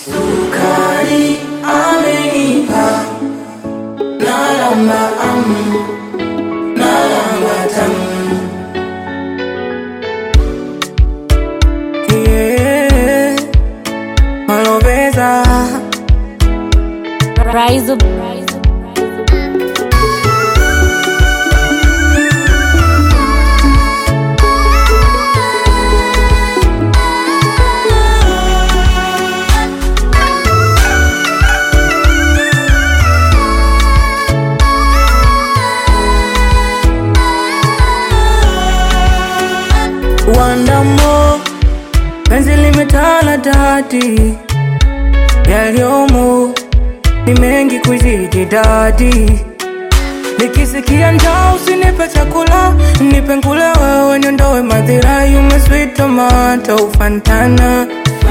sukari amenipa, nalamba nalamba tamu. Yeah, Maloveza Rise up. Wandamo penzi limetala dati, yaliomo ni mengi kuzidi dadi. Nikisikia njaa usinipe chakula, nipe ngule wewe niondoe madhira. You my sweet tomato Fantana.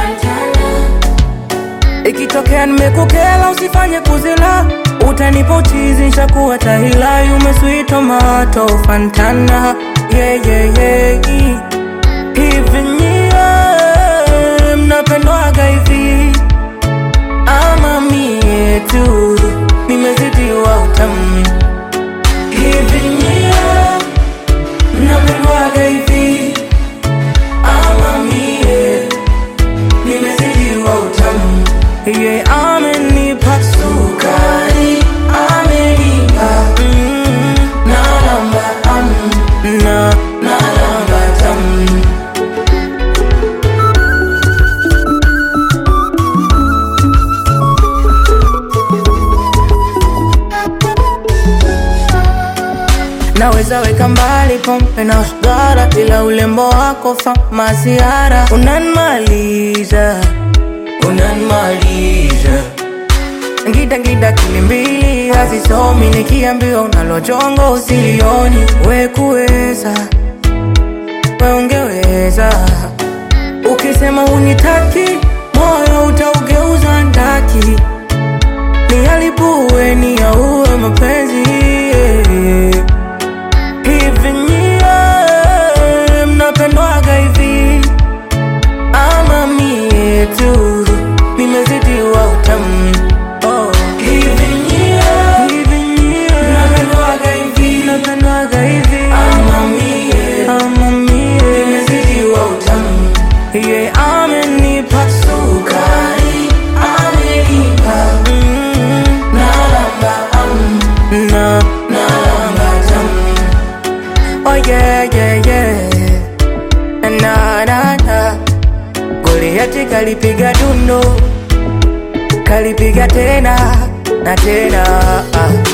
Ikitokea nimekukela usifanye kuzila, utanipa uchizi nishakuwa tahila. You my sweet tomato Fantana. Yeah, yeah, yeah. Hivi nyie mnapendwaga hivi ama mie tu nimezidiwa utamu? Hivi nyie mnapendwaga hivi ama mie nimezidiwa utamu? Yeah, amenipa sukari, amenipa nalamba nalamba tamu. Naweza weka mbali pombe na sigara, ila ulembo wako famasiara. Unanmaliza Ngida kilimbili hazisomi, nikiambiwa unalojongo usilioni. We kuweza, we ungeweza. Ukisema unitaki, moyo utaugeuza ndaki. Niharibuwe niyaue mapenzi. Hivi nyie mnapendwaga hivi ama mie tu nimezidiwa utamu? Oh. Hivi nyie mnapendwaga hivi ama mie nimezidiwa utamu? Yeah, amenipa sukari, amenipa nalamba nalamba tamu. Oh yeah, yeah, yeah. Na Goliati kalipiga dundo, kalipiga tena na tena.